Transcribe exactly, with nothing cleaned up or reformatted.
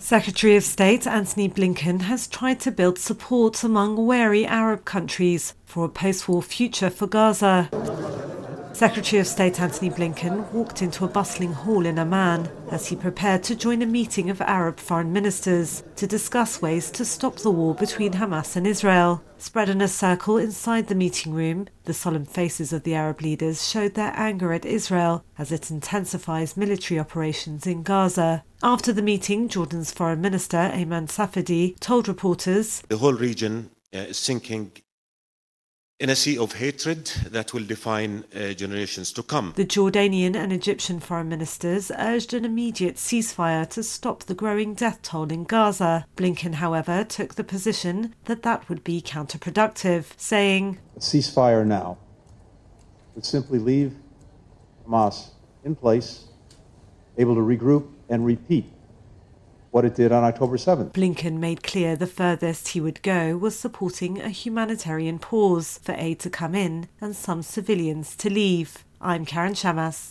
Secretary of State Antony Blinken has tried to build support among wary Arab countries for a post-war future for Gaza. Secretary of State Antony Blinken walked into a bustling hall in Amman as he prepared to join a meeting of Arab foreign ministers to discuss ways to stop the war between Hamas and Israel. Spread in a circle inside the meeting room, the solemn faces of the Arab leaders showed their anger at Israel as it intensifies military operations in Gaza. After the meeting, Jordan's Foreign Minister Ayman Safadi told reporters, "The whole region uh, is sinking in a sea of hatred that will define uh, generations to come." The Jordanian and Egyptian foreign ministers urged an immediate ceasefire to stop the growing death toll in Gaza. Blinken, however, took the position that that would be counterproductive, saying, "A ceasefire now would simply leave Hamas in place, able to regroup and repeat what it did on October seventh. Blinken made clear the furthest he would go was supporting a humanitarian pause for aid to come in and some civilians to leave. I'm Karen Shamas.